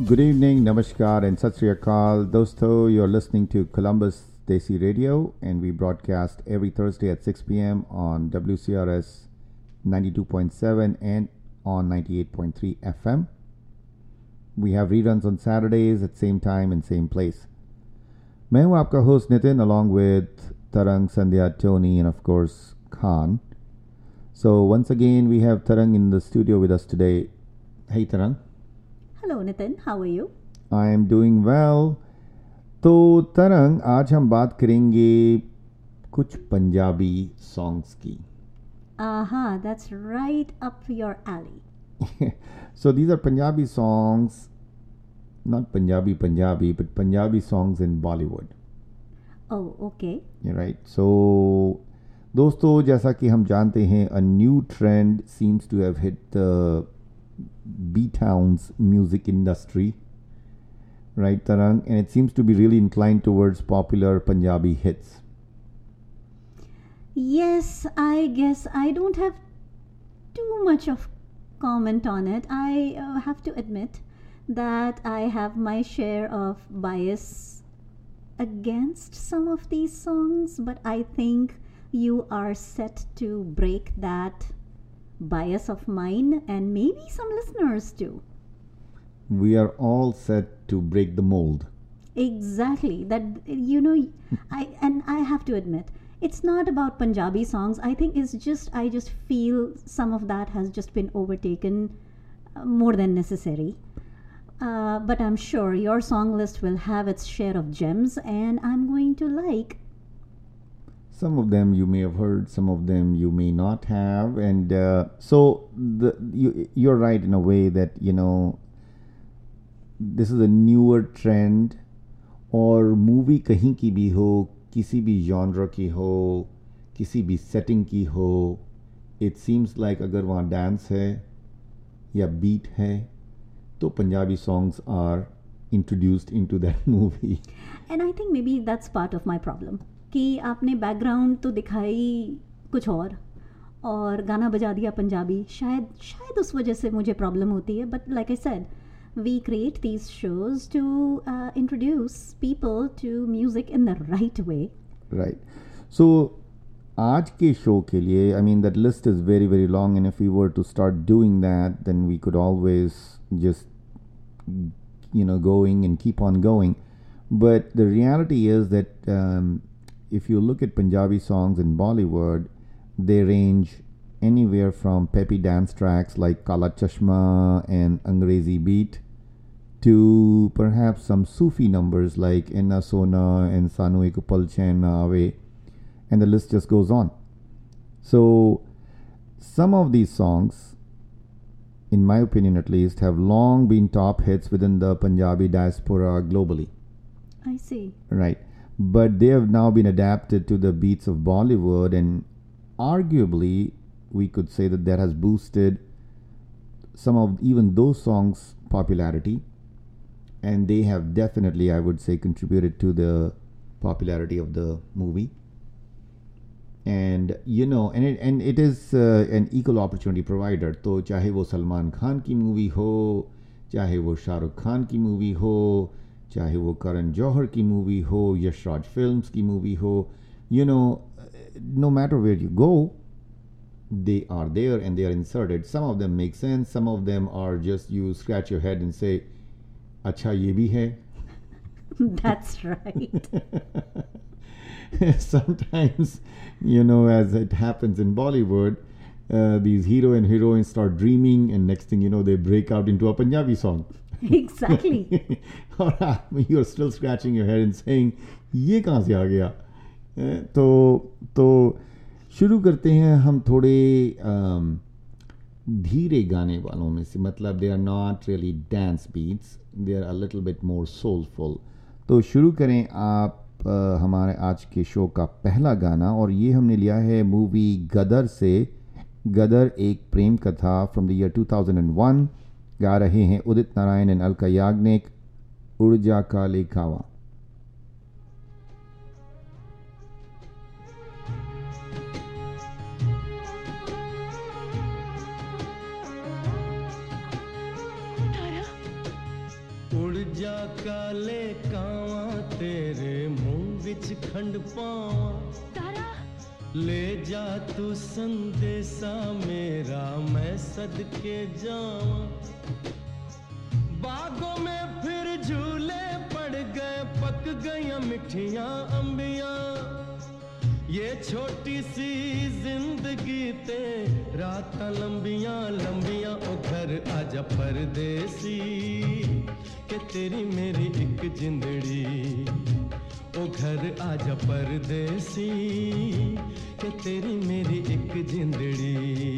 Good evening, namaskar, and sat sri akal. Dosto, you're listening to Columbus Desi Radio, and we broadcast every Thursday at 6 p.m. on WCRS 92.7 and on 98.3 FM. We have reruns on Saturdays at same time and same place. मैं हूं आपका host Nitin along with Tarang, Sandhya, Tony, and of course Khan. So once again we have Tarang in the studio with us today. Hey Tarang. Hello Nitin, how are you? I am doing well. तो तरंग आज हम बात करेंगे कुछ Punjabi songs की. That's right up your alley. So these are Punjabi songs, not Punjabi, but Punjabi songs in Bollywood. Oh, okay. Yeah, right. So दोस्तों जैसा कि हम जानते हैं, a new trend seems to have hit the B-Town's music industry, right Tarang, and it seems to be really inclined towards popular Punjabi hits. Yes, I guess I don't have too much of comment on it. I have to admit that I have my share of bias against some of these songs, but I think you are set to break that bias of mine and maybe some listeners too. We are all set to break the mold. Exactly. That I have to admit, it's not about Punjabi songs. I think it's just I just feel some of that has just been overtaken more than necessary. But I'm sure your song list will have its share of gems, and I'm going to like. Some of them you may have heard, some of them you may not have, and you're right in a way that this is a newer trend. और movie कहीं की भी हो, किसी भी genre की हो, किसी भी setting की हो, it seems like अगर वहाँ dance है या beat है, तो Punjabi songs are introduced into that movie. And I think maybe that's part of my problem. कि आपने बैकग्राउंड तो दिखाई कुछ और गाना बजा दिया पंजाबी. शायद उस वजह से मुझे प्रॉब्लम होती है. But like I said, we create these shows to introduce people to music in the right way. Right. So आज के शो के लिए, I mean that list is very very long, and if we were to start doing that then we could always just going and keep on going. But the reality is that if you look at Punjabi songs in Bollywood, they range anywhere from peppy dance tracks like Kala Chashma and Angrezi Beat to perhaps some Sufi numbers like Enna Sona and Sanu Ek Pal Chain Na Aave, and the list just goes on. So some of these songs, in my opinion at least, have long been top hits within the Punjabi diaspora globally. I see. Right. But they have now been adapted to the beats of Bollywood, and arguably we could say that has boosted some of even those songs' popularity, and they have definitely, I would say, contributed to the popularity of the movie. And and it is an equal opportunity provider. तो चाहे वो सलमान खान की movie हो, चाहे वो शाहरुख खान की movie हो, चाहे वो करण जौहर की मूवी हो, यशराज फिल्म्स की मूवी हो, no matter where you go, they are there and they are inserted. Some of them make sense, some of them are just you scratch your head and say, अच्छा ये भी है. That's right. Sometimes, as it happens in Bollywood, these hero and heroines start dreaming, and next thing you know, they break out into a Punjabi song. Exactly. और you're still scratching your head and saying, ये कहाँ से आ गया? तो शुरू करते हैं हम थोड़े धीरे गाने वालों में से. मतलब they are not really dance beats, they are a little bit more soulful. तो शुरू करें आप हमारे आज के शो का पहला गाना, और ये हमने लिया है मूवी गदर से. गदर एक प्रेम कथा फ्रॉम द ईयर 2001. गा रहे हैं उदित नारायण एंड अलका याग्निक. उर्जा का लेखावा. ਜਾ ਕਾਲੇ ਕਾਵਾਂ ਤੇਰੇ ਮੂੰਹ ਵਿੱਚ ਖੰਡ ਪਾਵਾਂ तारा ले जा तू संदेशा मेरा मैं सदके जावां बागों में फिर झूले पड़ गए पक गई मिठियां अंबियां ये छोटी सी जिंदगी ते रातां लंबियां लंबियां ओ घर आजा परदेसी के तेरी मेरी एक जिंदड़ी ओ घर आजा परदेसी के तेरी मेरी एक जिंदड़ी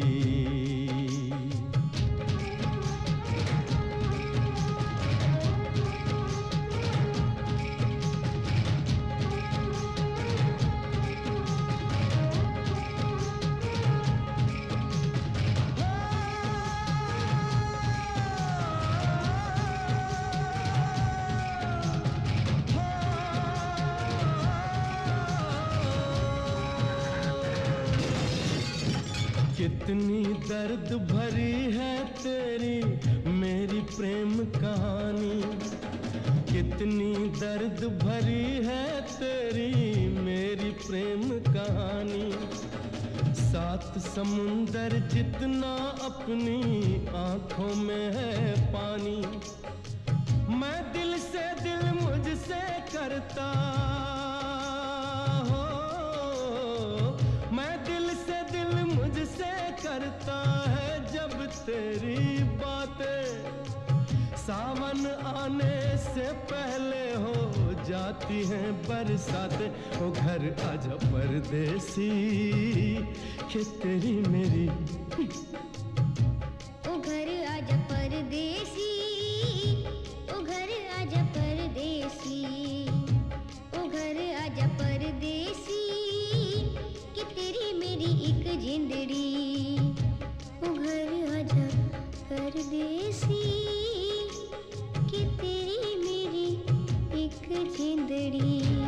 कितनी दर्द भरी है तेरी मेरी प्रेम कहानी कितनी दर्द भरी है तेरी मेरी प्रेम कहानी सात समुंदर जितना अपनी आंखों में है पानी मैं दिल से दिल मुझसे करता हो मैं दिल से दिल मुझसे करता है जब तेरी बातें सावन आने से पहले हो जाती हैं बरसातें ओ घर आजा परदेसी कि तेरी मेरी ओ घर आजा परदेसी ओ घर आजा परदेसी ओ घर आजा परदेसी कि तेरी मेरी एक जिंदड़ी ओ घर आजा परदेसी कि तेरी मेरी एक जिंदड़ी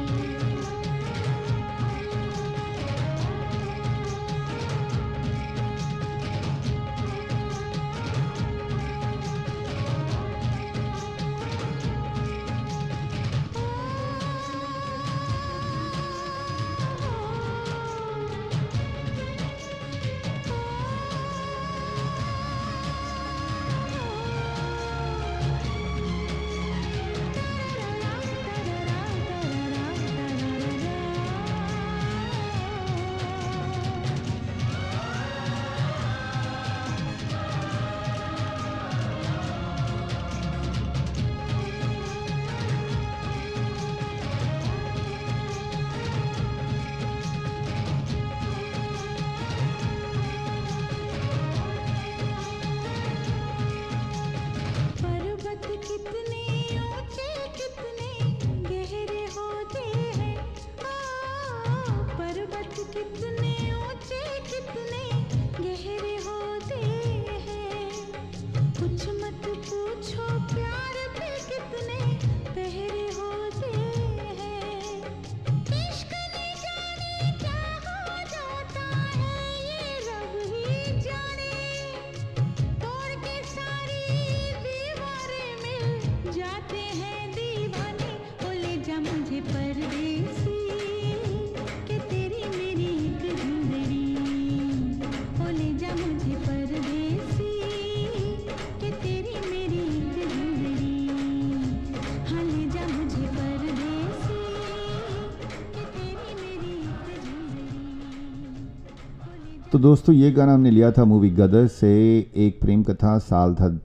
तो दोस्तों ये गाना हमने लिया था मूवी गदर से। एक प्रेम कथा, साल था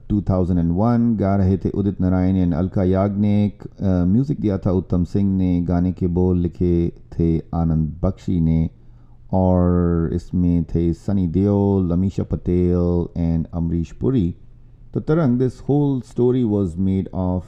2001। गा रहे थे उदित नारायण एंड अलका याग्निक। म्यूज़िक दिया था उत्तम सिंह ने। गाने के बोल लिखे थे आनंद बख्शी ने और इसमें थे सनी देओल, लमीशा पटेल एंड अमरीश पुरी। तो तरंग, this whole story was made of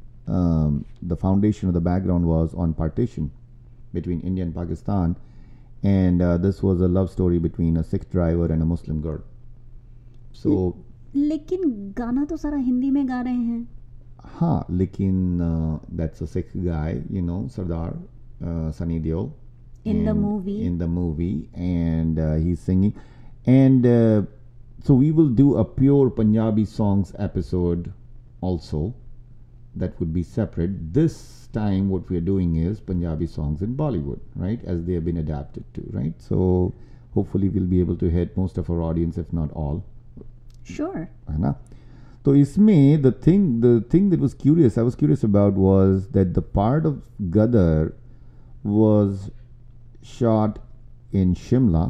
the foundation of the background was on partition between India and Pakistan, and this was a love story between a Sikh driver and a Muslim girl. So लेकिन गाना तो सारा हिंदी में गा रहे हैं। हाँ, लेकिन that's a Sikh guy, you know, Sardar Sunny Deol in the movie, and he's singing, and so we will do a pure Punjabi songs episode also. that would be separate. This time, what we are doing is Punjabi songs in Bollywood, right, as they have been adapted to, right? So hopefully we'll be able to hit most of our audience, if not all. Sure. है ना? तो इसमें the thing that I was curious about was that the part of Gadar was shot in Shimla,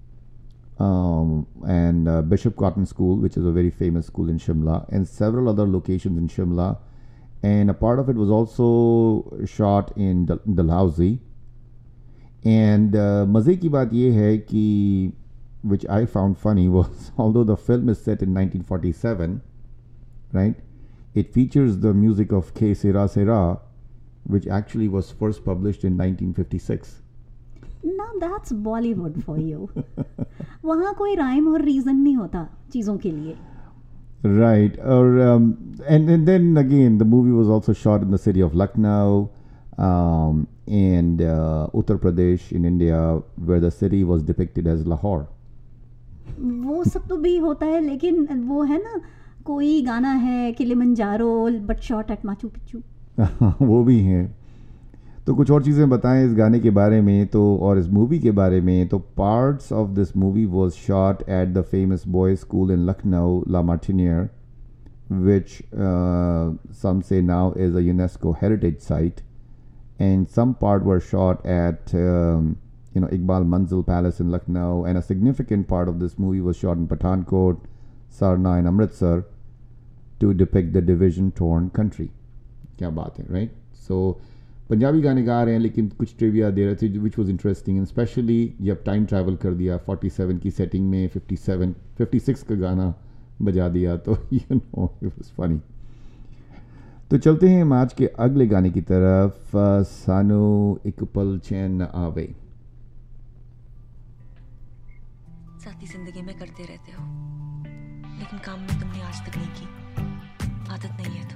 and Bishop Cotton School, which is a very famous school in Shimla, and several other locations in Shimla, and a part of it was also shot in Dalhousie. And मज़े की बात ये है कि which I found funny was, although the film is set in 1947, right, it features the music of K. Sera Sera, which actually was first published in 1956. Now that's Bollywood for you. वहाँ कोई rhyme और reason नहीं होता चीज़ों के लिए. Right. And then again, the movie was also shot in the city of Lucknow, and Uttar Pradesh in India, where the city was depicted as Lahore. वो सब तो भी होता है, लेकिन वो है ना, कोई गाना है Kilimanjaro but shot at Machu Picchu. वो भी है. तो कुछ और चीज़ें बताएं इस गाने के बारे में तो और इस मूवी के बारे में. तो parts of this movie was shot at the famous boys school in Lucknow, La Martiniere, which some say now is a UNESCO heritage site, and some part were shot at Iqbal Manzil Palace in Lucknow, and a significant part of this movie was shot in Pathankot, Sarna and Amritsar to depict the division-torn country. क्या बात है, right? So Punjabi गाने गा रहे हैं लेकिन कुछ trivia दे रहे थे which was interesting, and especially जब टाइम ट्रैवल कर दिया 47 की सेटिंग में 56 का गाना बजा दिया तो it was funny. तो चलते हैं हम आज के अगले गाने की तरफ. सानो एक पल चैन न आवे. साथी जिंदगी में करते रहते हो, लेकिन काम में तुमने आज तक नहीं की. आदत नहीं है तुम्हें.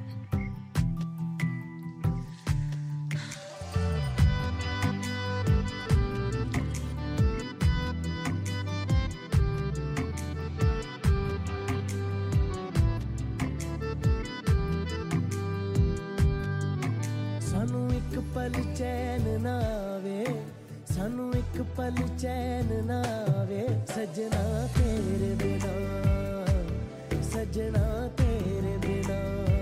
पल चैन ना आवे, सानू एक पल चैन ना आवे, सजना तेरे बिना, सजना तेरे बिना.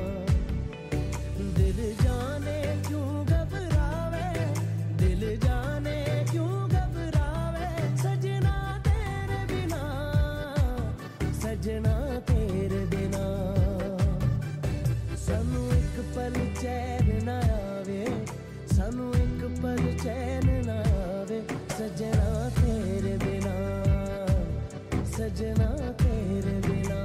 दिल जाने क्यों घबरावे, दिल जाने क्यों घबरावे, सजना तेरे बिना, सजना तेरे बिना. सानू एक पल चैन ना आवे, सानू एक पल चैन ना आवे, सजना तेरे बिना, सजना तेरे बिना.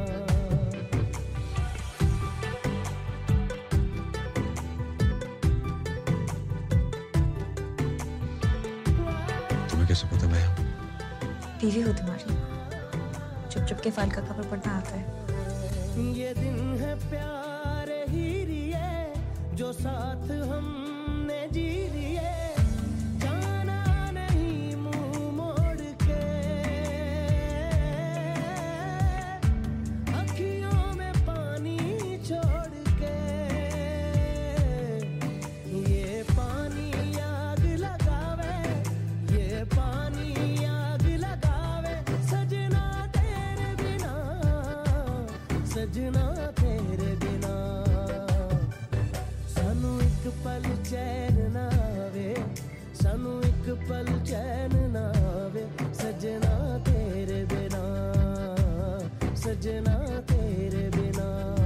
तुम्हें कैसे पता भैया? बीवी हो तुम्हारी, चुप चुप के फाइल का खबर पढ़ना आता है. ये दिन है प्यार ही रिए, जो साथ हमने जी लिए, जाना नहीं मुंह मोड़ के, अखियों में पानी छोड़ के. ये पानी आग लगावे, ये पानी आग लगावे, सजना तेरे बिना, सजना तेरे बिना. सानू एक पल चैन ना आवे, सानू एक पल चैन ना आवे, सजना तेरे बिना, सजना तेरे बिना.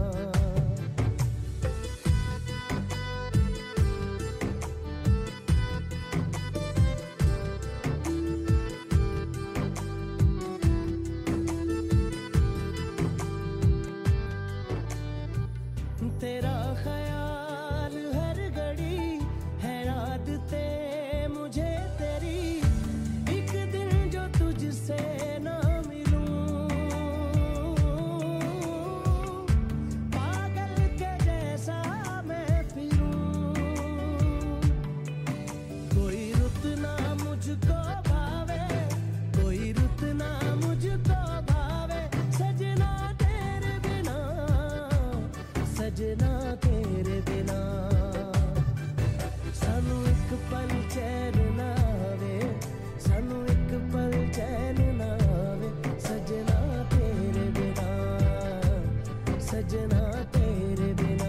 तेरा ख्याल हर घड़ी है, आदतें मुझे तेरी, एक दिन जो तुझसे ना मिलूं, पागल के जैसा मैं फिरूं. कोई रुत ना मुझको भावे, कोई रुत ना मुझको भावे, सजना तेरे बिना, सजना सजना तेरे बिना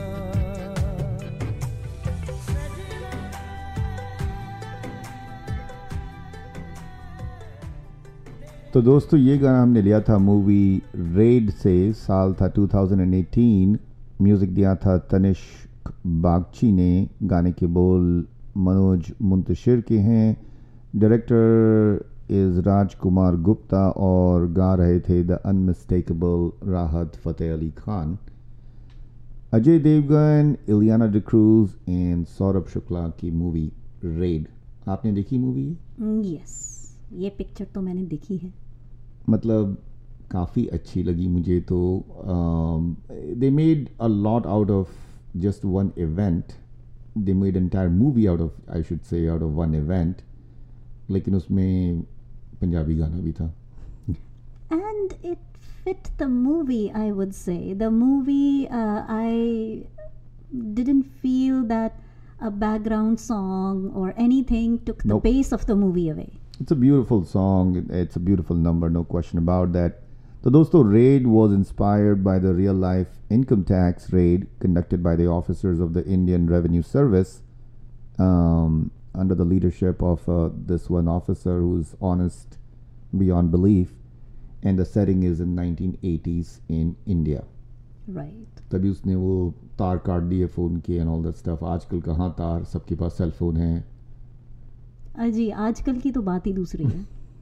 तो दोस्तों ये गाना हमने लिया था मूवी रेड से, साल था 2018, म्यूज़िक दिया था तनिष्क बागची ने, गाने के बोल मनोज मुंतशिर के हैं, डायरेक्टर इज़ राजकुमार गुप्ता और गा रहे थे the unmistakable Rahat Fateh Ali Khan. Ajay Devgn, Ileana D'Cruz and Saurabh Shukla की मूवी रेड। आपने देखी मूवी? यस, ये पिक्चर तो मैंने देखी है। मतलब काफ़ी अच्छी लगी मुझे तो। They made a lot out of just one event, they made entire movie out of, I should say, out of one event, लेकिन उसमें पंजाबी गाना भी था। And it fit the movie, I would say. The movie, I didn't feel that a background song or anything took the Nope. pace of the movie away. It's a beautiful song, it's a beautiful number, no question about that. So दोस्तों, Raid was inspired by the real life income tax raid conducted by the officers of the Indian Revenue Service under the leadership of this one officer who's honest beyond belief, and the setting is in 1980s in India. Right. तभी उसने वो तार काट दिए phone के and all that stuff. आजकल कहाँ तार, सबके पास सेल फोन है। जी, आजकल की तो बात ही दूसरी है।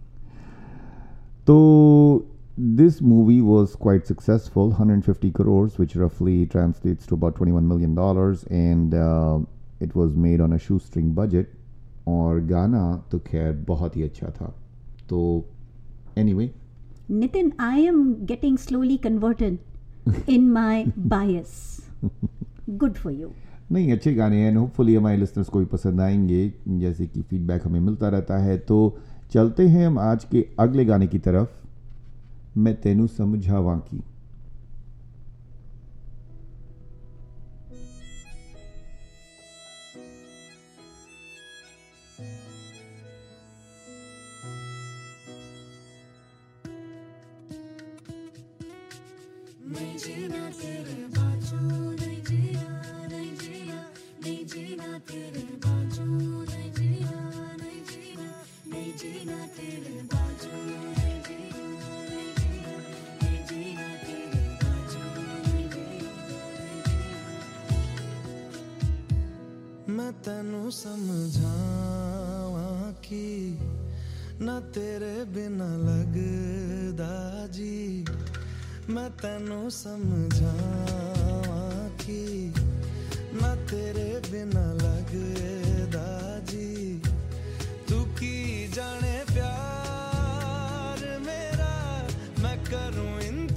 तो this movie was quite successful, 150 crores, which roughly translates to about $21 million, and it was made on a shoestring budget. और गाना तो खैर बहुत ही अच्छा था। तो anyway, Nitin, I am getting slowly converted in my bias. Good for you. नहीं, अच्छे गाने हैं, होपफुली हमारे लिसनर्स को भी पसंद आएंगे, जैसे कि फीडबैक हमें मिलता रहता है। तो चलते हैं हम आज के अगले गाने की तरफ, मैं तेनू समझावां की। नहीं जीना तेरे बाजू, नहीं जीना, नहीं जीना, नहीं जीना तेरे बाजू, नहीं जीना, नहीं जीना, नहीं जीना तेरे बाजू, नहीं जीना, नहीं जीना, नहीं जीना तेरे बाजू, नहीं जीना, नहीं जीना। मैं तैनू समझावां कि ना तेरे बिना लगदा जी, मैं तैनू समझावां कि ना तेरे बिना लगदा जी, तू की जाने प्यार मेरा, मैं करूं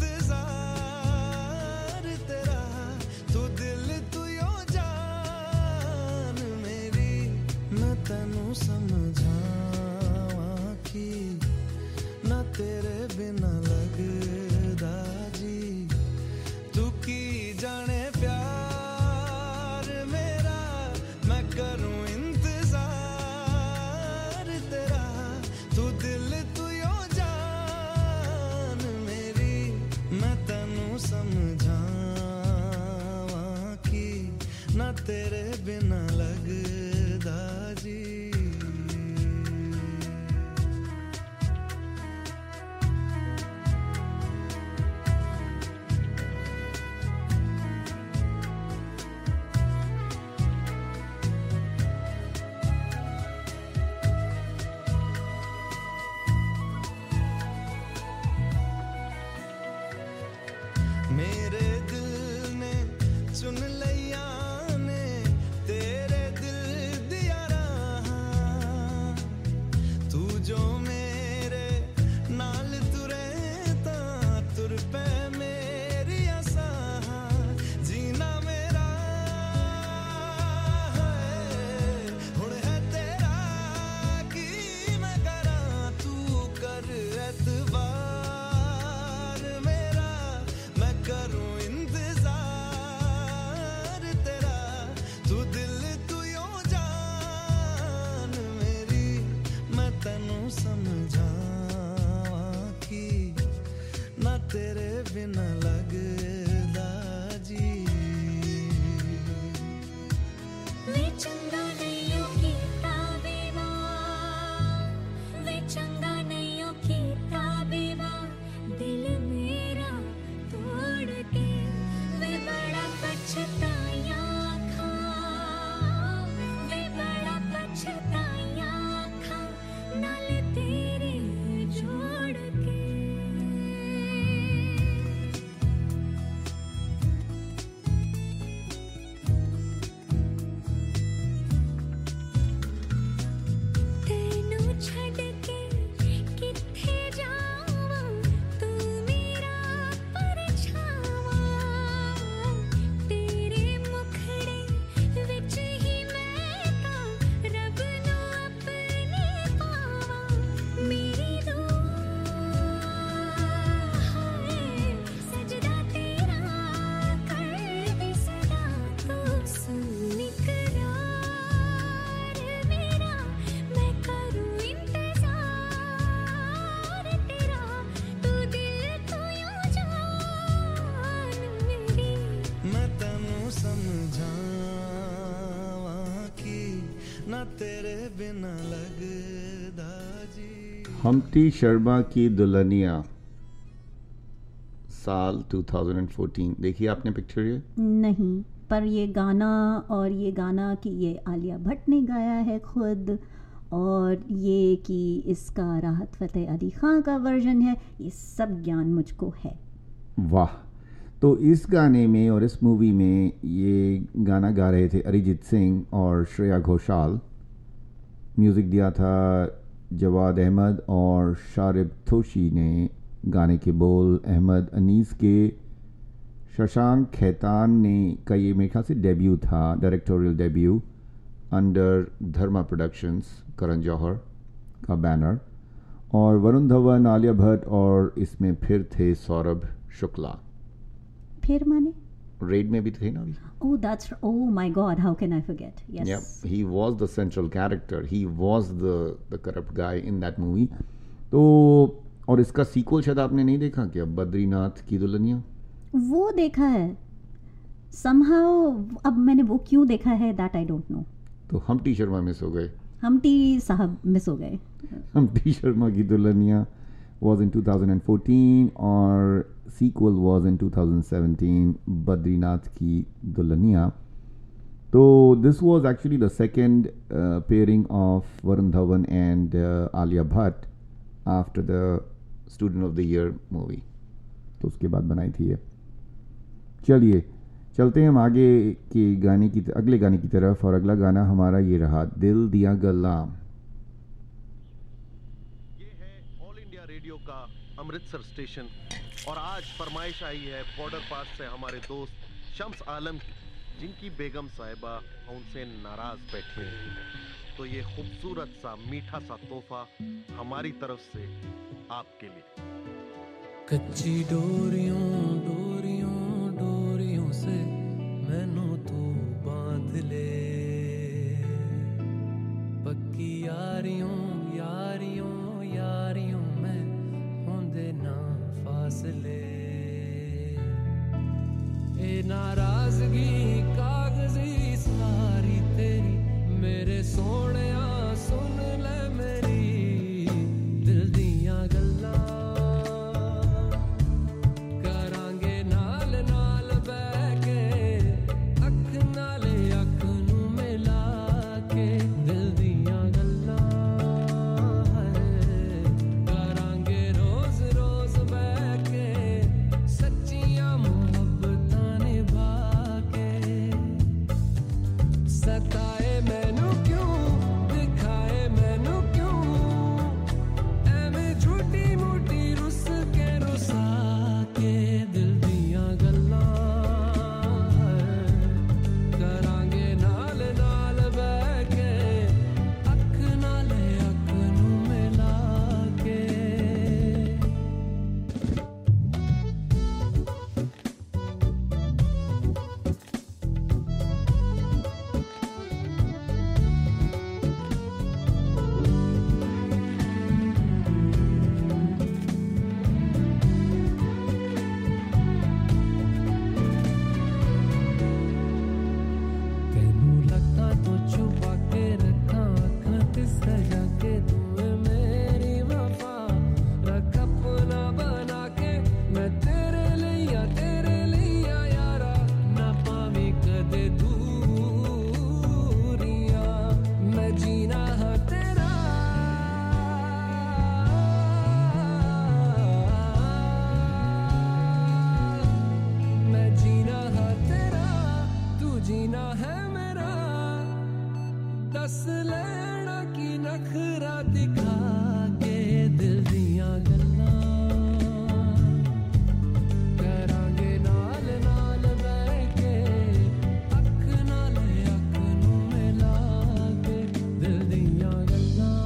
इंतजार तेरा, तू दिल तू यो जान मेरी, मैं तैनू समझावां कि ना तेरे बिना लगदा जी, तू की जाने प्यार मेरा, मैं करूं इंतजार तेरा, तू दिल तू यो जान मेरी, मैं तैनू समझावां कि ना तेरे बिना लगदा जी। मेरे दिल ने चुन लिया ने तेरे दिल दिया राह, ना तेरे बिना लगदा जी। हम्टी शर्मा की दुल्हनिया, साल 2014। देखिए आपने पिक्चर ये? नहीं, पर ये गाना, और ये गाना कि ये आलिया भट्ट ने गाया है खुद, और ये कि इसका राहत फ़तेह अली ख़ान का वर्जन है, ये सब ज्ञान मुझको है। वाह। तो इस गाने में और इस मूवी में ये गाना गा रहे थे अरिजीत सिंह और श्रेया घोषाल। म्यूज़िक दिया था जवाद अहमद और शारिब थोशी ने। गाने के बोल अहमद अनीस के। शशांक खैतान ने का ये मेरे ख्याल से डेब्यू था, directorial debut under Dharma productions, Karan Johar का बैनर। और वरुण धवन, आलिया भट्ट और इसमें फिर थे सौरभ शुक्ला। फिर माने रेड में भी थे ना अभी। Oh, that's, oh my God, how can I forget? Yes. Yeah, he was the central character. He was the corrupt guy in that movie. तो और इसका सीक्वल शायद आपने नहीं देखा क्या, बद्रीनाथ की दुल्हनिया? वो देखा है somehow, अब मैंने वो क्यों देखा है that I don't know. तो हम्टी शर्मा मिस हो गए। हम्टी साहब मिस हो गए। हम्टी शर्मा की दुल्हनिया was in 2014 और sequel was in 2017, बद्रीनाथ की दुल्हनिया। तो this was actually the second pairing of Varun Dhawan and Alia Bhatt after the Student of the Year movie. तो उसके बाद बनाई थी ये। चलिए चलते हैं हम आगे के गाने की अगले गाने की तरफ, और अगला गाना हमारा ये रहा, दिल दिया गल्ला। का अमृतसर स्टेशन, और आज फरमाइश आई है बॉर्डर पास से हमारे दोस्त शम्स आलम की, जिनकी बेगम साहिबा उनसे नाराज बैठी हैं। तो ये खूबसूरत सा मीठा सा तोहफा हमारी तरफ से आपके लिए। कच्ची डोरियों डोरियों डोरियों से मैनू तू बांध ले, पक्की यारियों यारियों यारियों में होंदे ना फासले। ए नाराजगी कागजी सारी तेरी, मेरे सोहणिया सुन ले मेरी दिल दियां गल्लां, करांगे नाल नाल बैठ के अख नाले अख नू मिला के, दिल दियां गल्लां करांगे रोज रोज बैठ के, सच्चियां मुहब्बतां निभा के। सताए मैनू क्यों दिखाए मैनू क्यों, एवें झूठी मूठी रुस के रुसा के, दिल दियां गल्लां करांगे नाल नाल बैठ के अख नाले अख नू मिला के। तैनू लगा तो छुपा के रखा अखां ते सजा के, तू मेरी वफा रख अपना बना के, मैं तेरे लिया यारा, ना पावी कदे दूरियां, मैं जीना है तेरा, मैं जीना है तेरा, तू जीना है मेरा, दस लेना की नखरा दिखा के, दिल दियां गल्लां करांगे नाल नाल बैठ के अख नाल अख नू मिला के, दिल दियां गल्लां।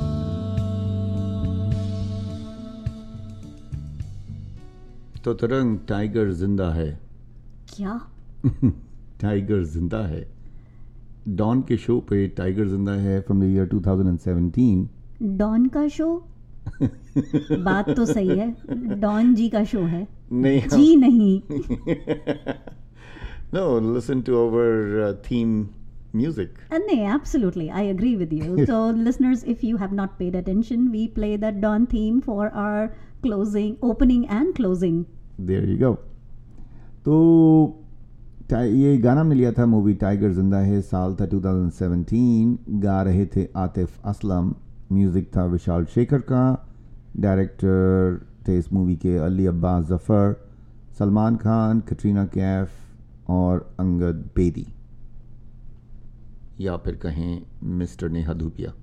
तो तरंग टाइगर जिंदा है। क्या? टाइगर जिंदा है। डॉन के शो पे टाइगर जिंदा है फ्रॉम द ईयर 2017। डॉन का शो? बात तो सही है, डॉन जी का शो है, नहीं जी नहीं। No, listen to our theme music. No, absolutely. I agree with you. So, listeners, if you have not paid attention, we play the Dawn theme for our opening and closing. There you go. तो ये गाना हमने लिया था movie tiger जिंदा है, साल था 2017. गा रहे थे आतिफ असलम, म्यूजिक था विशाल शेखर का, डायरेक्टर थे इस मूवी के अली अब्बास जफर, सलमान खान, कटरीना कैफ और अंगद बेदी, या फिर कहें मिस्टर नेहा धूपिया.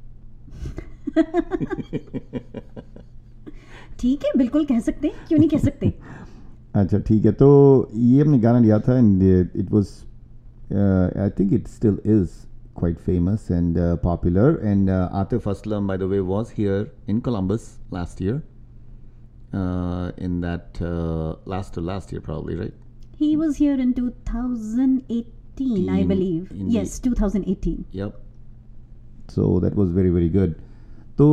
ठीक है, बिल्कुल कह सकते हैं, क्यों नहीं कह सकते. अच्छा ठीक है, तो ये हमने गाना लिया था and it was I think it still is quite famous and popular, and Atif Aslam, by the way, was here in Columbus last year, in that last year probably, right? He was here in 2018, I believe. Yes, 2018. Yep. So that was very, very good. तो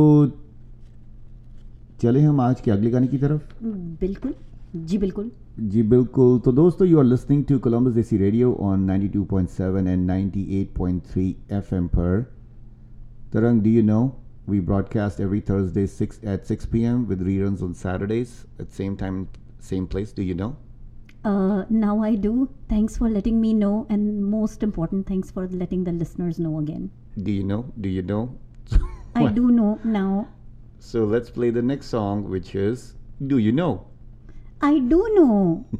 चले हम आज के अगले गाने की तरफ. बिल्कुल जी, बिल्कुल जी बिल्कुल. तो दोस्तों, you are listening to Columbus desi radio on 92.7 and 98.3 FM पर. Tarang, do you know we broadcast every Thursday at 6 p.m. with reruns on Saturdays at same time, same place? Do you know? Now I do. Thanks for letting me know, and most important, thanks for letting the listeners know again. Do you know? Do you know? I do know now. So let's play the next song, which is Do You Know? I do know.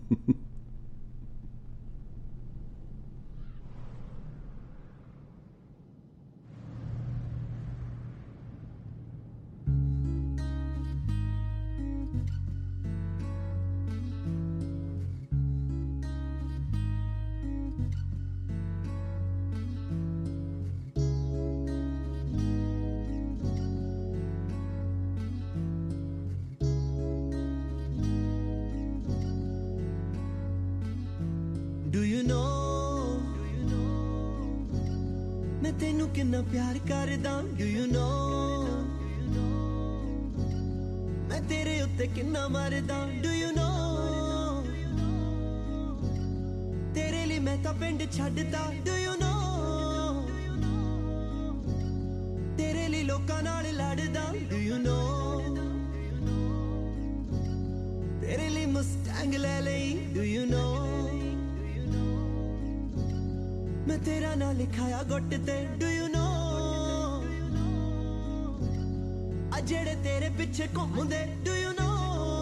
Do you know मैं तेनू किन्ना प्यार करदा. Do you know मैं तेरे उत्ते किन्ना मरदा. Do you know तेरे लिए मैं तां पिंड छड्डदा. Do you know तेरे लिए लोकां नाल लड़दा. Do you know तेरे लिए मुस्टैंग ले लई. Do you know मैं तेरा ना लिखाया गुट ते. Do you know आ जेड़े तेरे पिछे घूमदे. Do you know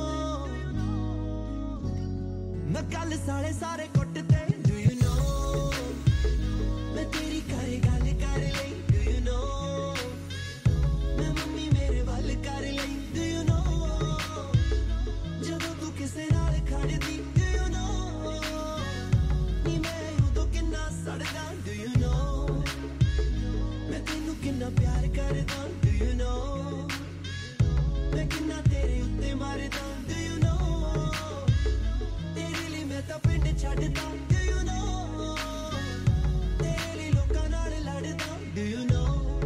मैं कल सारे कुट ते. Do you know मैं तेरी गल कर लई. Do you know मैं मम्मी मेरे वल कर लई. Do you know जदों तू किसे नाल खड़दी. Do you know नी मैं उदों किन्ना सड़दा. Do you know मैं तेनू किन्ना प्यार करदा. Do you know मैं किन्ना तेरे उत्ते मरदा. Do you know तेरे लिए मैं तां पिंड छड्डदा. Do you know तेरे लिए लोकां नाल लड़दा. Do you know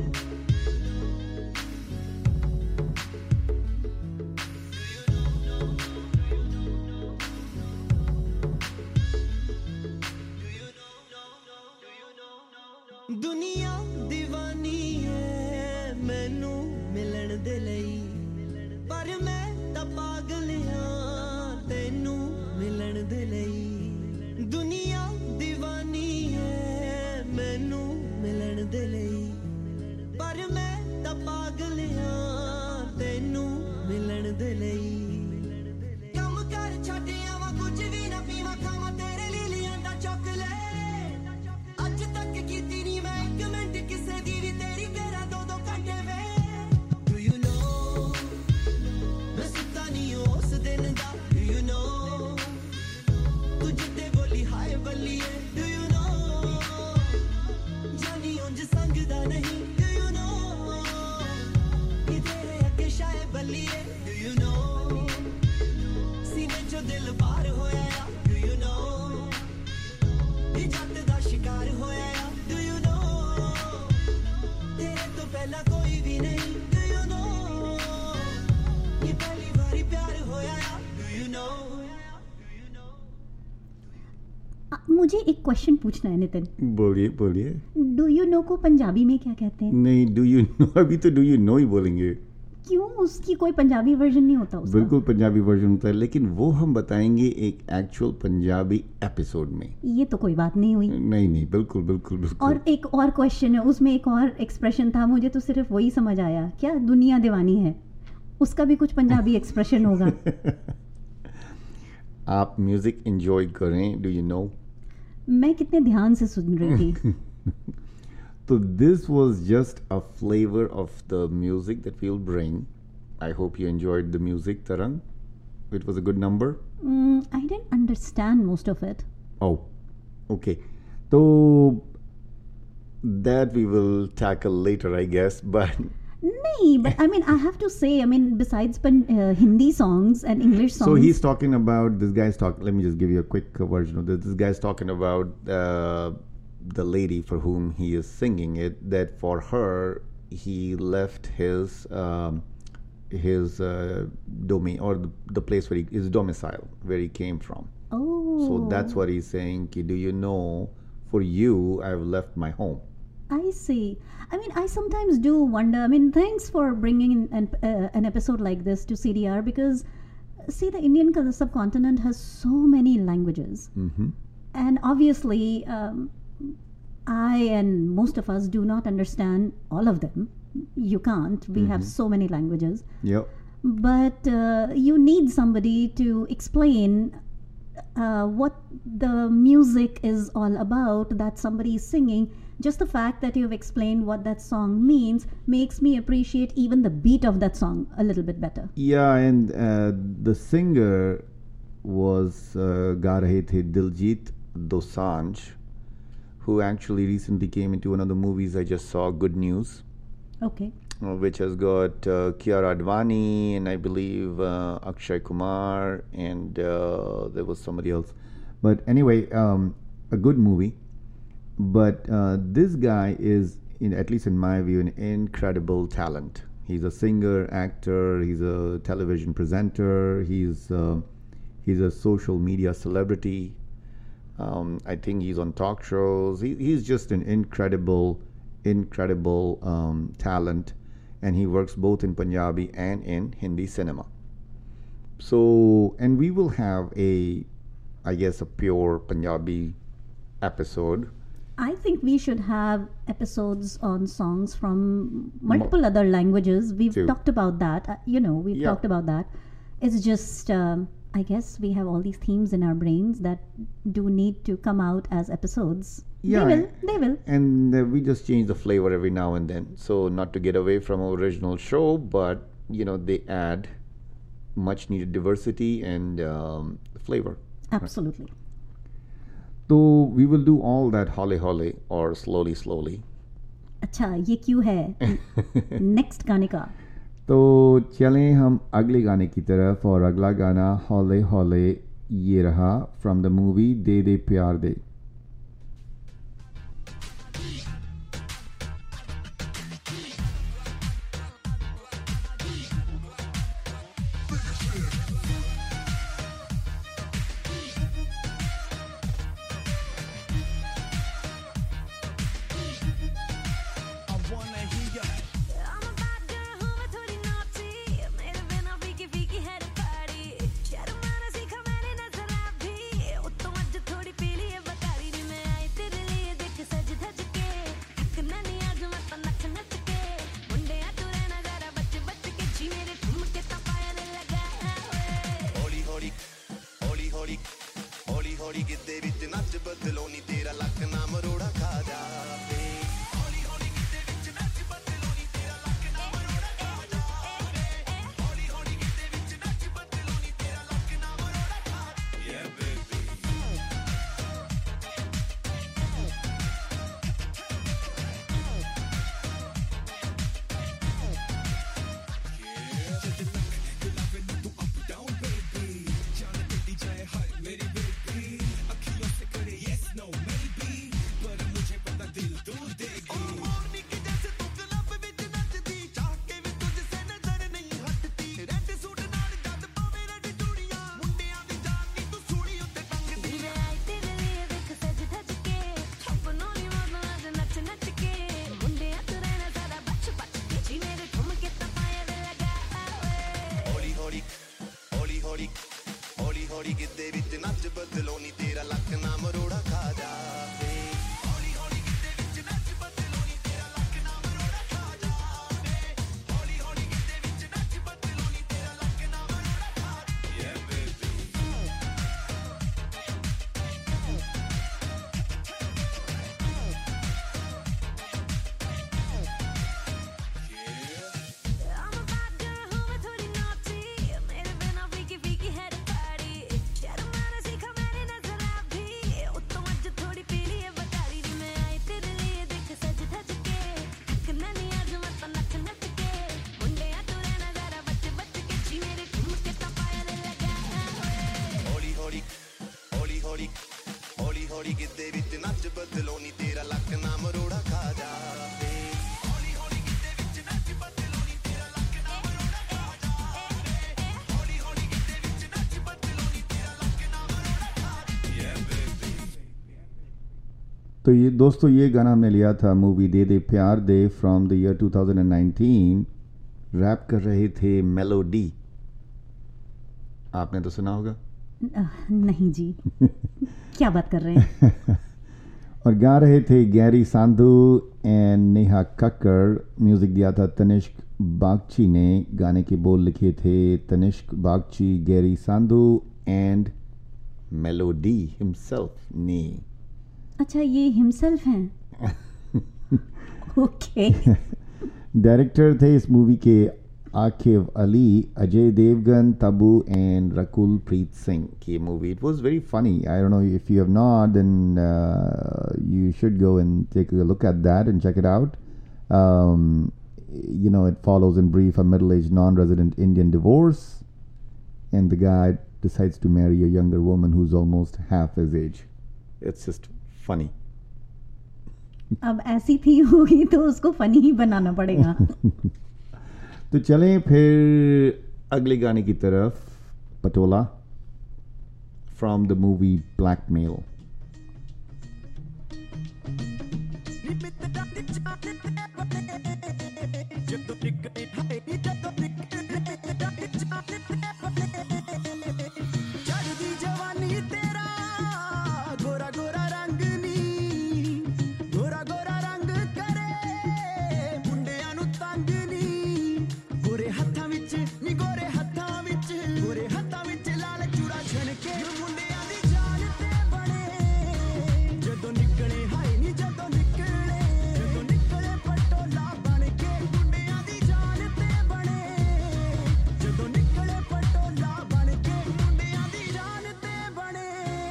दुनिया दीवानी है मैनू मिलन दे लई, पर मैं तां पागल हां तैनू मिलन दे लई. दुनिया दीवानी है मैनू मिलन दे लई, पर मैं तां पागल हां तैनू मिलन दे लई. कम कर छड्ड आवां कुछ भी ना पीवां खावां तेरे लिए लिआंदा चॉकलेट. अज तक कीती नी मैं एक मिंट किसे दी भी तेरी करा 2-2 घंटे वे. Do you know मैं सुत्ता नी उस दिन दा. Do you know तू जिद्दे बोली हाय बल्लिए. Do you know जानी उंज संग दा नहीं. Do you know कि तेरे अगे शाय बल्लिए. Do you know मुझे एक क्वेश्चन पूछना है नितिन. बोलिए बोलिए. डू यू नो को पंजाबी में क्या कहते हैं? नहीं, डू यू नो, अभी तो डू यू नो ही बोलेंगे. क्यों, उसकी कोई पंजाबी वर्जन नहीं होता उसका? बिल्कुल पंजाबी वर्जन होता है, लेकिन वो हम बताएंगे एक एक्चुअल पंजाबी एपिसोड में. ये तो कोई बात नहीं हुई. नहीं नहीं, बिल्कुल बिल्कुल बिल्कुल. और एक और क्वेश्चन है, उसमें एक और एक्सप्रेशन था, मुझे तो सिर्फ वही समझ आया. क्या दुनिया दीवानी है, उसका भी कुछ पंजाबी एक्सप्रेशन होगा. आप म्यूजिक एंजॉय करें. Do you know? मैं कितने ध्यान से सुन रही थी. So this was just a flavor of the music that we'll bring. I hope you enjoyed the music, Tarang. It was a good number. I didn't understand most of it. Oh, okay. So that we will tackle later, I guess. But नहीं, but I mean, I have to say, I mean, besides Hindi songs and English songs. so he's talking about this guy's talk. Let me just give you a quick version of this. This guy's talking about the lady for whom he is singing it. That for her, he left his domain, or the place where his domicile, where he came from. Oh. So that's what he's saying. Ki, do you know? For you, I've left my home. I see. I mean, I sometimes do wonder. I mean, thanks for bringing in an episode like this to CDR, because, see, the Indian subcontinent has so many languages. Mm-hmm. And obviously, I and most of us do not understand all of them. You can't. We have so many languages. Yep. But you need somebody to explain what the music is all about that somebody is singing. Just the fact that you've explained what that song means makes me appreciate even the beat of that song a little bit better. Yeah, and the singer was गा रहे थे Diljit Dosanjh, who actually recently came into one of the movies I just saw, Good News. Okay. Which has got Kiara Advani and I believe Akshay Kumar, and there was somebody else. But anyway, a good movie. But this guy is, at least in my view, an incredible talent. He's a singer, actor, he's a television presenter, he's a social media celebrity. I think he's on talk shows. He's just an incredible talent, and he works both in Punjabi and in Hindi cinema. So, and we will have a pure Punjabi episode. I think we should have episodes on songs from multiple other languages. We've talked about that. We've talked about that. It's just, I guess we have all these themes in our brains that do need to come out as episodes. Yeah, they will. And we just change the flavor every now and then. So not to get away from our original show, but they add much needed diversity and flavor. Absolutely. So we will do all that hole or slowly. अच्छा, ये क्यों है? Next गाने का. तो चलें हम अगले गाने की तरफ, और अगला गाना हौले हौले ये रहा, फ्रॉम द मूवी दे दे प्यार दे. No ਹੌਲੀ ਗਿੱਧੇ ਵਿੱਚ ਨੱਚ ਬਦਲੋ ਨੀ ਤੇਰਾ ਲੱਕ ਨਾ ਮਰੋੜਾ ਖਾ ਜਾਵੇ ਹੌਲੀ ਹੌਲੀ ਗਿੱਧੇ ਵਿੱਚ ਨੱਚ ਬਦਲੋ ਨੀ ਤੇਰਾ ਲੱਕ ਨਾ ਮਰੋੜਾ ਖਾ ਜਾਵੇ ਹੌਲੀ ਹੌਲੀ ਗਿੱਧੇ ਵਿੱਚ ਨੱਚ ਬਦਲੋ ਨੀ ਤੇਰਾ ਲੱਕ ਨਾ ਮਰੋੜਾ ਖਾ ਜਾਵੇ yeah baby I'm a bad girl who is थोड़ी naughty मेरे बिना फीकी फीकी है party यार मैंने सीखा मैंने नजर भी उत्तम आज थोड़ी पीली है बकारी नी मैं आई तेरे लिए देख सज धज के कितना नहीं आज मत नच नच के मुंडे तू रहना जरा बच बच के जी मेरे ठुमके ता पाया दे लगाया होए ਹੌਲੀ ਹੌਲੀ ਹੌਲੀ ਹੌਲੀ ਹੌਲੀ ਹੌਲੀ ਗਿੱਧੇ ਵਿੱਚ ਨੱਚ ਬਦਲੋ ਨੀ ਤੇਰਾ ਲੱਕ ਨਾ ਮਰੋੜਾ ਖਾ ਜਾਵੇ ਹੌਲੀ ਹੌਲੀ ਗਿੱਧੇ ਵਿੱਚ ਨੱਚ ਬਦਲੋ ਨੀ ਤੇਰਾ ਲੱਕ ਨਾ ਮਰੋੜਾ ਖਾ ਜਾਵੇ ਹੌਲੀ ਹੌਲੀ ਗਿੱਧੇ ਵਿੱਚ ਨੱਚ ਬਦਲੋ ਨੀ ਤੇਰਾ ਲੱਕ ਨਾ ਮਰੋੜਾ ਖਾ ਜਾਵੇ yeah baby तो ये दोस्तों ये गाना हमने लिया था मूवी दे दे प्यार दे फ्रॉम द ईयर 2019. रैप कर रहे थे मेलोडी. आपने तो सुना होगा. नहीं जी. क्या बात कर रहे हैं. और गा रहे थे Garry Sandhu and Neha Kakkar. Music दिया था तनिष्क बागची ने. गाने के बोल लिखे थे Tanishk Bagchi, Garry Sandhu and Melody himself ने. अच्छा ये हिमसेल्फ हैं. ओके. डायरेक्टर थे इस मूवी के आकिब अली, अजय देवगन, तब्बू एंड रकुल प्रीत सिंह की movie. It was very funny. I don't know if you have not then you should go and take a look at that and check it out. You know, it follows in brief a middle-aged non-resident Indian divorce, and the guy decides to marry a younger woman who's almost half his age. It's just funny. अब ऐसी थी होगी तो उसको funny he बनाना पड़ेगा. तो चलें फिर अगले गाने की तरफ. Patola from the movie Blackmail. ਚੜ੍ਹਦੀ ਜਵਾਨੀ ਤੇਰਾ ਗੋਰਾ ਗੋਰਾ ਰੰਗ ਨੀ ਗੋਰਾ ਗੋਰਾ ਰੰਗ ਕਰੇ ਮੁੰਡਿਆਂ ਨੂੰ ਤੰਗ ਨੀ ਗੋਰੇ ਹੱਥਾਂ ਵਿੱਚ ਨੀ ਗੋਰੇ ਹੱਥਾਂ ਵਿੱਚ ਗੋਰੇ ਹੱਥਾਂ ਵਿੱਚ ਲਾਲ ਚੂੜਾ ਛਣਕੇ ਮੁੰਡਿਆਂ ਦੀ ਜਾਨ ਤੇ ਬਣੇ ਜਦੋਂ ਨਿਕਲੇ ਹਾਏ ਨੀ ਜਦੋਂ ਨਿਕਲੇ ਪਟੋਲਾ ਬਣ ਕੇ ਮੁੰਡਿਆਂ ਦੀ ਜਾਨ ਤੇ ਬਣੇ ਜਦੋਂ ਨਿਕਲੇ ਪਟੋਲਾ ਬਣ ਕੇ ਮੁੰਡਿਆਂ ਦੀ ਜਾਨ ਤੇ ਬਣੇ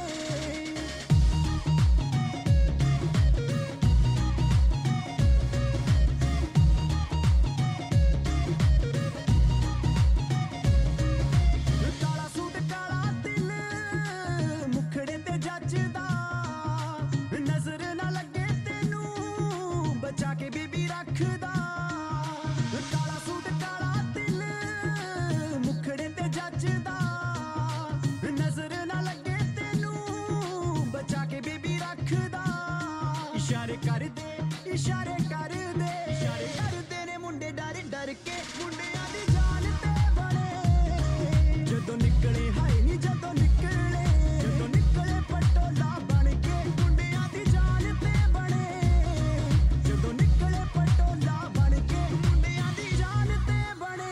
ਕਾਲਾ ਸੂਟ ਕਾਲਾ ਦਿਲ ਮੁਖੜੇ ਤੇ ਜੱਜਦਾ ਨਜ਼ਰ ਨਾ ਲੱਗੇ ਤੈਨੂੰ ਬਚਾ ਕੇ ਬੀਬੀ ਰੱਖਦਾ ਕਾਲਾ ਸੂਟ ਕਾਲਾ ਦਿਲ ਮੁਖੜੇ ਤੇ ਜੱਜਦਾ ਨਜ਼ਰ ਨਾ ਲੱਗੇ ਤੈਨੂੰ ਬਚਾ ਕੇ ਬੀਬੀ ਰੱਖਦਾ ਇਸ਼ਾਰੇ ਕਰਦੇ ਇਸ਼ਾਰੇ ਕਰਦੇ ਇਸ਼ਾਰੇ ਕਰਦੇ ਨੇ ਮੁੰਡੇ ਡਰ ਡਰ ਕੇ ਮੁੰਡਿਆਂ ਦੀ ਜਾਨ ਤੇ ਬਣੇ ਜਦੋਂ ਨਿਕਲੇ ਹਾਏ ਨੀ ਜਦੋਂ ਨਿਕਲੇ ਪਟੋਲਾ ਬਣ ਕੇ ਮੁੰਡਿਆਂ ਦੀ ਜਾਨ ਤੇ ਬਣੇ ਜਦੋਂ ਨਿਕਲੇ ਪਟੋਲਾ ਬਣ ਕੇ ਮੁੰਡਿਆਂ ਦੀ ਜਾਨ ਤੇ ਬਣੇ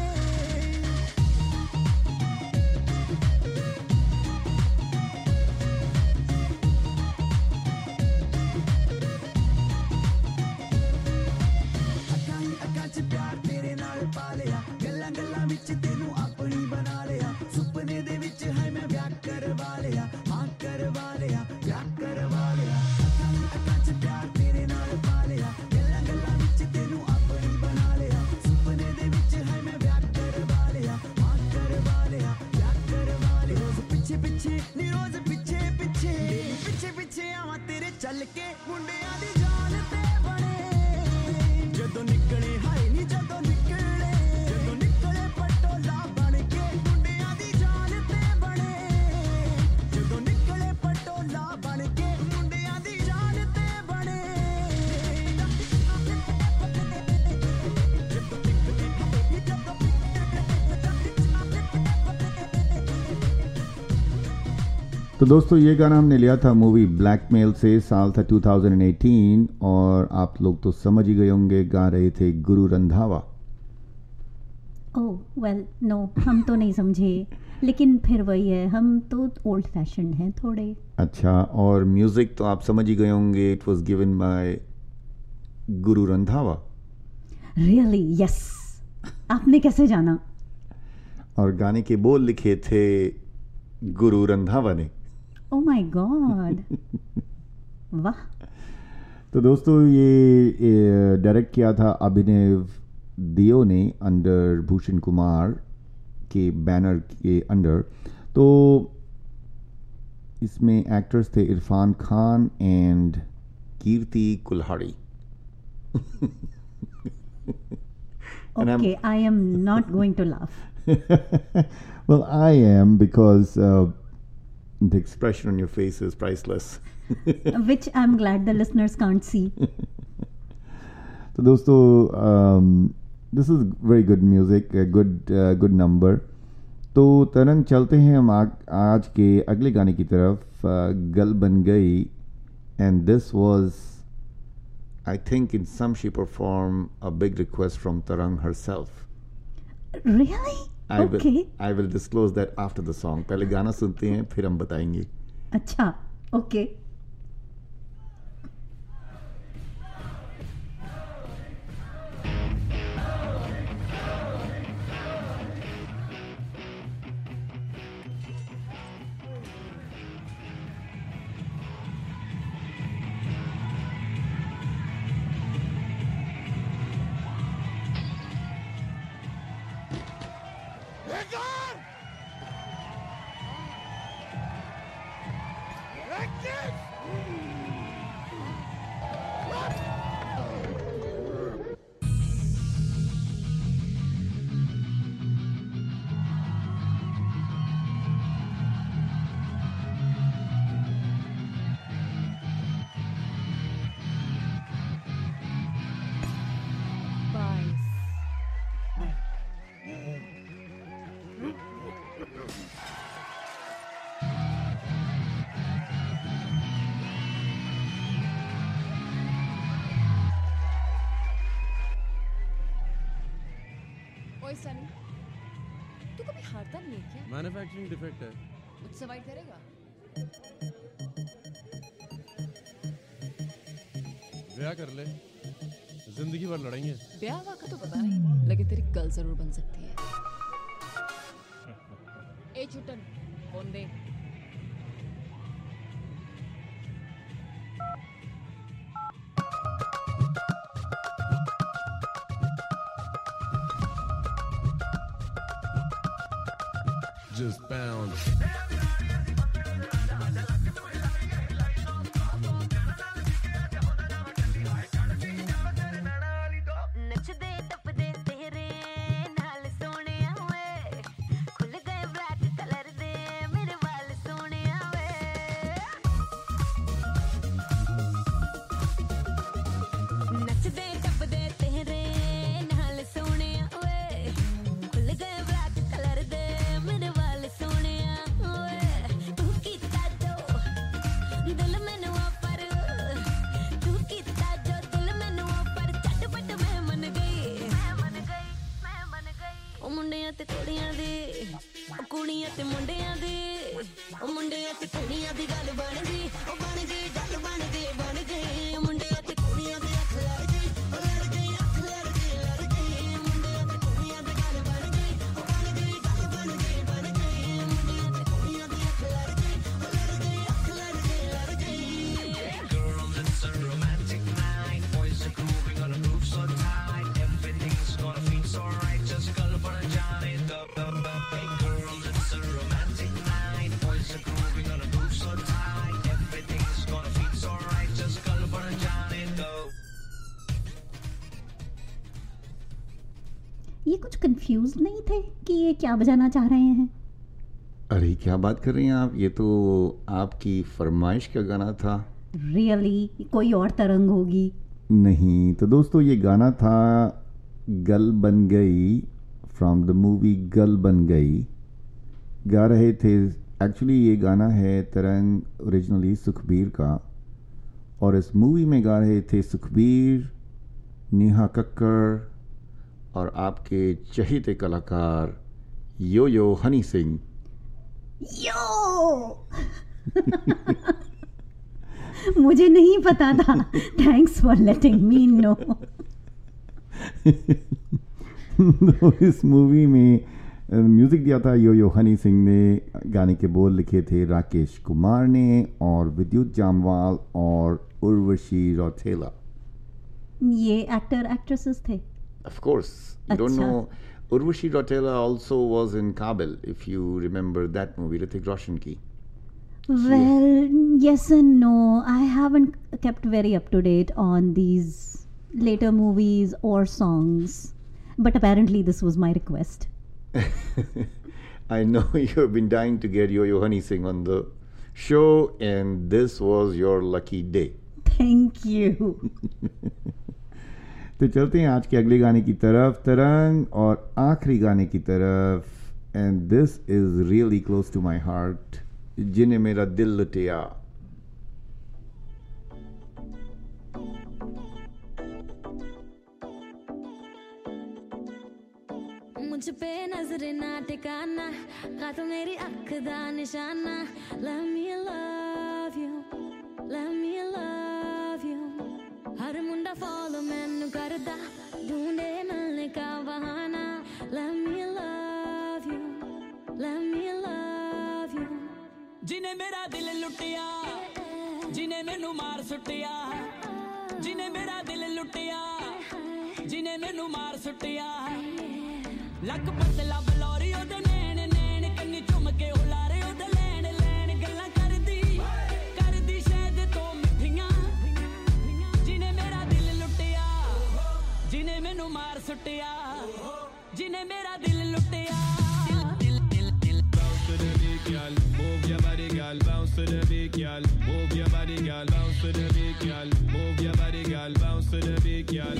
ਅੱਖਾਂ ਹੀ ਅੱਖਾਂ 'ਚ ਪਿਆਰ ਤੇਰੇ ਨਾਲ ਪਾ ਲਿਆ ਗੱਲਾਂ ਗੱਲਾਂ ਵਿੱਚ ਤੈਨੂੰ ਆਪਣੀ ਬਣਾ ਲਿਆ ਸੁਪਨੇ ਦੇ ਵਿੱਚ ਹੈ ਮੈਂ ਵਿਆਹ ਕਰਵਾ ਲਿਆ ਹਾਂ ਕਰਵਾ ਲਿਆ ਵਿਆਹ ਕਰਵਾ ਲਿਆ ਅੱਖਾਂ ਹੀ ਅੱਖਾਂ 'ਚ ਪਿਆਰ ਤੇਰੇ ਨਾਲ ਪਾ ਲਿਆ ਗੱਲਾਂ ਗੱਲਾਂ ਵਿੱਚ ਤੈਨੂੰ ਆਪਣੀ ਬਣਾ ਲਿਆ ਸੁਪਨੇ ਦੇ ਵਿੱਚ ਹੈ ਮੈਂ ਵਿਆਹ ਕਰਵਾ ਲਿਆ ਹਾਂ ਕਰਵਾ ਲਿਆ ਵਿਆਹ ਕਰਵਾ ਲਿਆ ਰੋਜ਼ ਪਿੱਛੇ ਪਿੱਛੇ ਨੀ ਰੋਜ਼ ਪਿੱਛੇ ਪਿੱਛੇ ਪਿੱਛੇ ਪਿੱਛੇ ਆਵਾਂ ਤੇਰੇ ਚੱਲ ਕੇ ਮੁੰਡਿਆਂ ਦੀ ਜਾਨ ਤੇ ਬਣੇ ਜਦੋਂ ਨਿਕਲੇ ਹਾਏ ਨੀ ਜਦੋਂ ਨਿਕਲੇ ਪਟੋਲਾ ਬਣ ਕੇ ਮੁੰਡਿਆਂ ਦੀ ਜਾਨ ਤੇ ਬਣੇ ਜਦੋਂ ਨਿਕਲੇ ਪਟੋਲਾ ਬਣ ਕੇ ਮੁੰਡਿਆਂ ਦੀ ਜਾਨ ਤੇ ਬਣੇ तो दोस्तों ये गाना हमने लिया था मूवी ब्लैकमेल से, साल था 2018, और आप लोग तो समझ ही गए होंगे, गा रहे थे गुरु रंधावा। ओह वेल नो, हम तो नहीं समझे, लेकिन फिर वही है, हम तो ओल्ड फैशन हैं थोड़े। अच्छा, और म्यूजिक तो आप समझ ही गए होंगे, it was given by Guru Randhawa. Really yes, आपने कैसे जाना? और गाने के बोल लिखे थे गुरु रंधावा ने। ओह माय गॉड, वाह। तो दोस्तों ये डायरेक्ट किया था अभिनव दियो ने अंडर भूषण कुमार के बैनर के अंडर। तो इसमें एक्टर्स थे इरफान खान एंड कीर्ति कुल्हाड़ी। Okay, I am not going to laugh. Well, I am, because the expression on your face is priceless. Which I'm glad the listeners can't see. तो दोस्तों this is very good music, a good number. तो तरंग चलते हैं हम आज के अगले गाने की तरफ, गल बन गई, and this was, I think in some she performed a big request from Tarang herself. Really? Okay. I will disclose that after the song. पहले गाना सुनते हैं, फिर हम बताएंगे। अच्छा, okay. ओए सनी, तू कभी हारता नहीं है क्या? मैन्युफैक्चरिंग डिफेक्ट है। मुझसे फाइट करेगा? ब्याह कर ले, जिंदगी भर लड़ेंगे। ब्याह हुआ का तो पता नहीं, लेकिन तेरी गर्ल जरूर बन सकती है। ए छुटन, फोन दे। Just bounce. ये कुछ कंफ्यूज नहीं थे कि ये क्या बजाना चाह रहे हैं? अरे क्या बात कर रही हैं आप, ये तो आपकी फरमाइश का गाना था। रियली कोई और तरंग होगी? नहीं, तो दोस्तों ये गाना था गल बन गई फ्रॉम द मूवी गल बन गई। गा रहे थे एक्चुअली ये गाना है तरंग ओरिजिनली सुखबीर का, और इस मूवी में गा रहे थे सुखबीर, नेहा कक्कड़ और आपके चहेते कलाकार यो यो हनी सिंह। यो मुझे नहीं पता था। Thanks for letting me know. तो इस मूवी में म्यूज़िक दिया था यो यो हनी सिंह ने, गाने के बोल लिखे थे राकेश कुमार ने और विद्युत जामवाल और उर्वशी रौतेला। ये एक्टर एक्ट्रेसेस थे? Of course, you don't अच्छा। know. Urvashi Rautela also was in Kabul, if you remember that movie, Hrithik Roshan ki. Well, yes and no. I haven't kept very up to date on these later movies or songs, but apparently this was my request. I know you have been dying to get Yo-Yo Honey Singh on the show, and this was your lucky day. Thank you. तो चलते हैं आज के अगले गाने की तरफ, तरंग, और आखिरी गाने की तरफ, and this is really close to my heart, जिन्हें मेरा दिल लुटिया। मुझ पे नजर ना टिकाना, खा तो मेरी अख दा निशाना। Let me love you, let me love you। हर मुंडा फॉलो मैनू करदा, ढूंढे मिलने का बहाना। Let me love you, let me love you। जिन्हें मेरा दिल लुटिया, जिन्हें मैनू मार सुटिया, जिन्हें मेरा दिल लुटिया, जिन्हें मैनू मार सुटिया। लक पतला बलौरी ओदे नैन नैन, कन्नी चुम के उलारे ओदे लैन लैन। गल्लां करदी शायद तो मिठियां, जिन्हें मेरा दिल लुटिया, जिन्हें मैनू मार सुटिया, जिन्हें मेरा दिल लुटिया। Bounce to the beat, girl. Move your body, girl. Bounce to the beat, girl. Move your body, girl. Bounce to the beat, girl. Move your body, girl. Bounce to the beat, girl.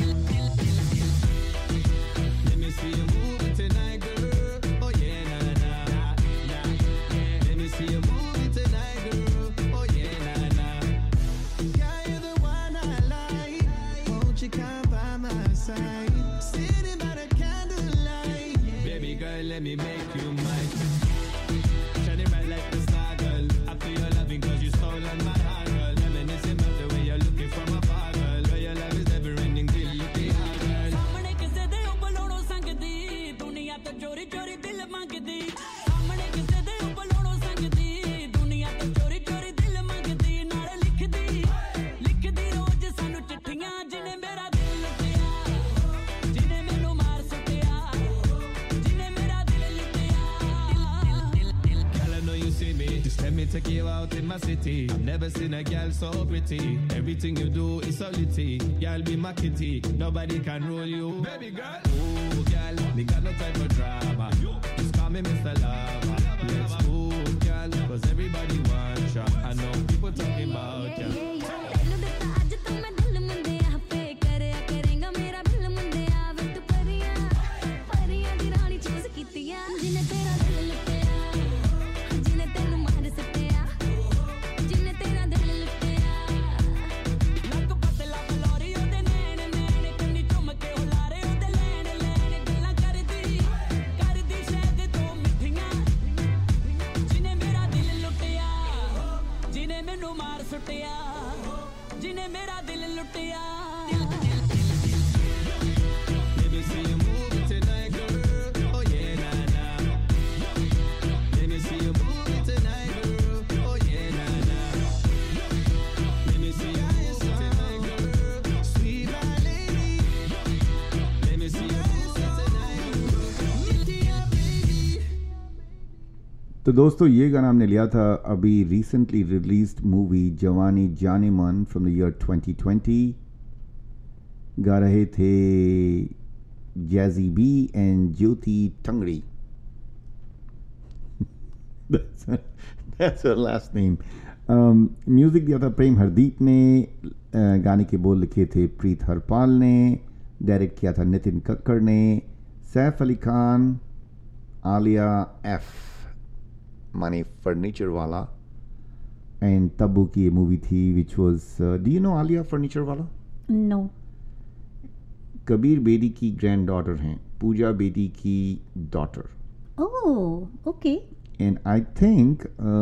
Let me see you move it tonight, girl. Oh yeah, na na na. Let me see you move it tonight, girl. Oh yeah, na na. Yeah, you're the one I like. Won't you come by my side? Sitting by the candlelight. Baby girl, let me make you mine. Shining bright like the star, girl. I feel your loving 'cause you stolen my heart, girl. Reminiscing about the way you're looking from afar, girl. Where your love is never ending till you feel hard, girl. सामने किसे दे उबलोड़ो संगदी, दुनिया तो चोरी चोरी दिल मंगदी। सामने किसे दे उबलोड़ो संगदी, दुनिया तो चोरी चोरी दिल मंगदी। नाल लिखदी रोज सानू चिट्ठियां, जिन्हें मेरा दिल लुटिया, जिन्हें मैनू मार सुटिया, जिन्हें मेरा दिल लुटिया। Girl, I know you see me. Just let me take you out in my city. I've never seen a girl so pretty. Everything you do is so litty. Girl, be my kitty. Nobody can rule you. Baby girl. Ooh, girl. Me got no time for drama. Just call me Mr. Lover. Let's move, girl. 'Cause everybody wants ya. I know people talking about ya. ਤੈਨੂੰ ਦਿੱਤਾ ਅੱਜ ਤਾਂ ਮੈਂ ਦਿਲ ਮੁੰਡਿਆ, ਫੇ ਕਰਿਆ ਕਰੇਗਾ ਮੇਰਾ ਬਿੱਲ ਮੁੰਡਿਆ। ਵੇ ਤੂੰ ਪਰੀਆਂ ਦੀ ਰਾਣੀ ਚੂਜ਼ ਕੀਤੀਆਂ, ਜਿਨੇ ਤੇਰਾ ਦਿਲ ਲੁੱਟਿਆ, ਜਿਨੇ ਤੈਨੂੰ ਮਾਰ ਸੱਟਿਆ, ਜਿਨੇ ਤੇਰਾ ਦਿਲ ਲੁੱਟਿਆ। लक पतला बलौरी ओदे नैन नैन, कन्नी चुम के उलारे ओदे लैन लैन। गल्लां करदी शायद तो मिठियां, जिन्हें मेरा दिल लुटिया, जिन्हें मैनू मार सुटिया, जिन्हें मेरा दिल लुटिया। Let me see you move it tonight, girl. Oh yeah, na na. Let me see you move it tonight, girl. Oh yeah, na na. Let me see you move it tonight, girl. Sweet my lady. Let me see you move it tonight, girl. Yeah, baby. तो दोस्तों, ये गाना हमने लिया था अभी recently released movie जवानी जाने मन फ्रॉम द ईयर 2020। गा रहे थे जैजी बी एंड ज्योति टंगड़ी। That's her last name. Music दिया था प्रेम हरदीप ने, गाने के बोल लिखे थे प्रीत हरपाल ने, डायरेक्ट किया था नितिन कक्कड़ ने, सैफ अली खान, आलिया एफ माने फर्नीचर वाला एंड तब्बू की ये मूवी थी which was do you know Alaya Furniturewala? No. Kabir Bedi की ग्रैंड डॉटर हैं, पूजा बेदी की daughter. Oh, okay. And I think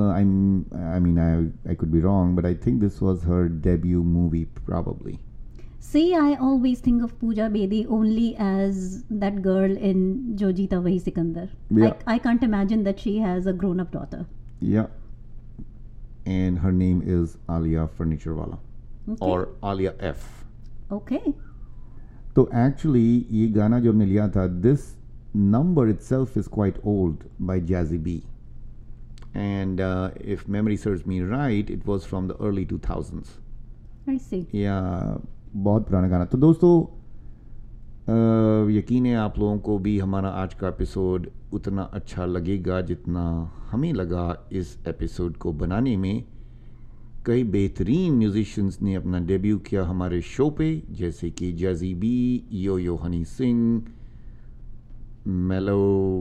I could be wrong, but I think this was her debut movie probably. See, I always think of Pooja Bedi only as that girl in Jo Jeeta Wahi Sikandar. Yeah. I can't imagine that she has a grown-up daughter. Yeah. And her name is Alia Furniture Wala. Okay. Or Alia F. Okay. तो actually ये गाना जो हमने लिया था, this number itself is quite old by Jazzy B. And if memory serves me right, it was from the early 2000s. I see. Yeah, बहुत पुराना गाना. तो दोस्तों यकीन है आप लोगों को भी हमारा आज का एपिसोड उतना अच्छा लगेगा जितना हमें लगा इस एपिसोड को बनाने में. कई बेहतरीन म्यूजिशियंस ने अपना डेब्यू किया हमारे शो पे, जैसे कि Jazzy B, Yo Yo Honey Singh, mellow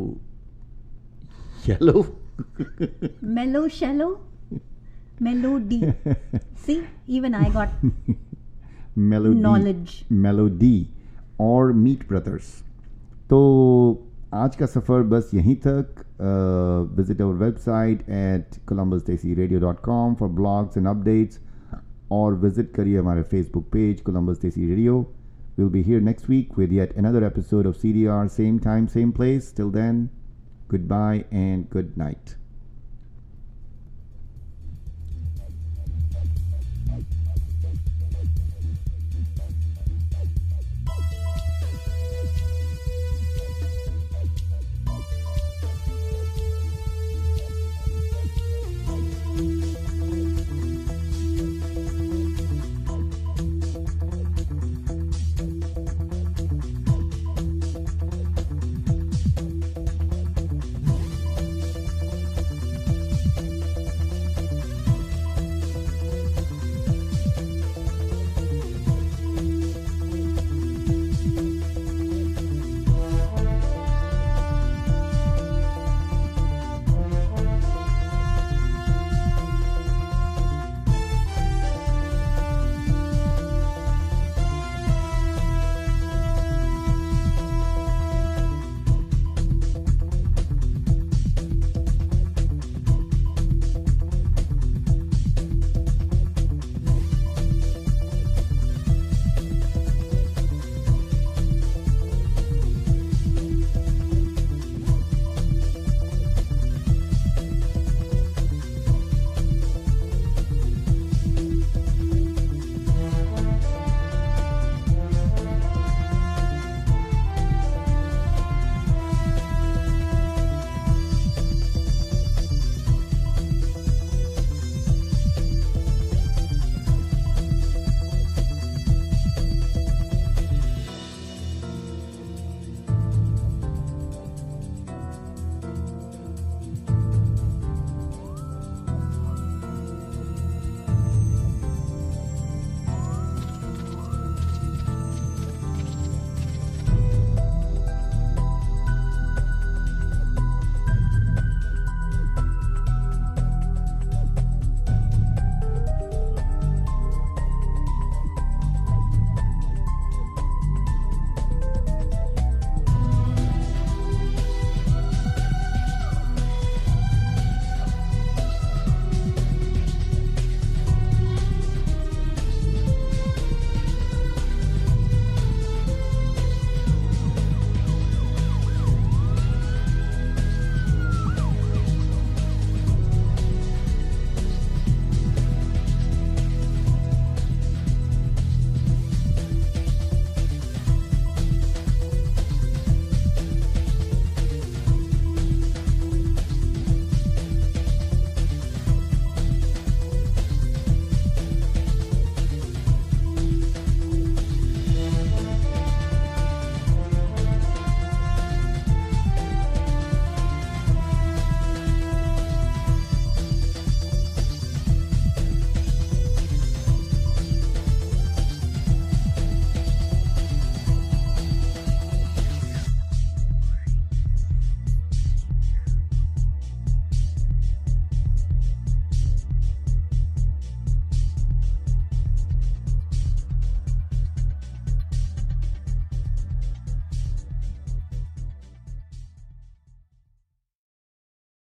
yellow Mellow Shallow, Melody. See, even I got Melody, knowledge. Melody और मीट ब्रदर्स. तो आज का सफ़र बस यहीं तक. Visit our website at columbusdesiradio.com for blogs and updates, और visit करिए हमारे Facebook page Columbus Desi Radio. We'll be here next week with yet another episode of CDR, same time, same place. Till then, goodbye and good night.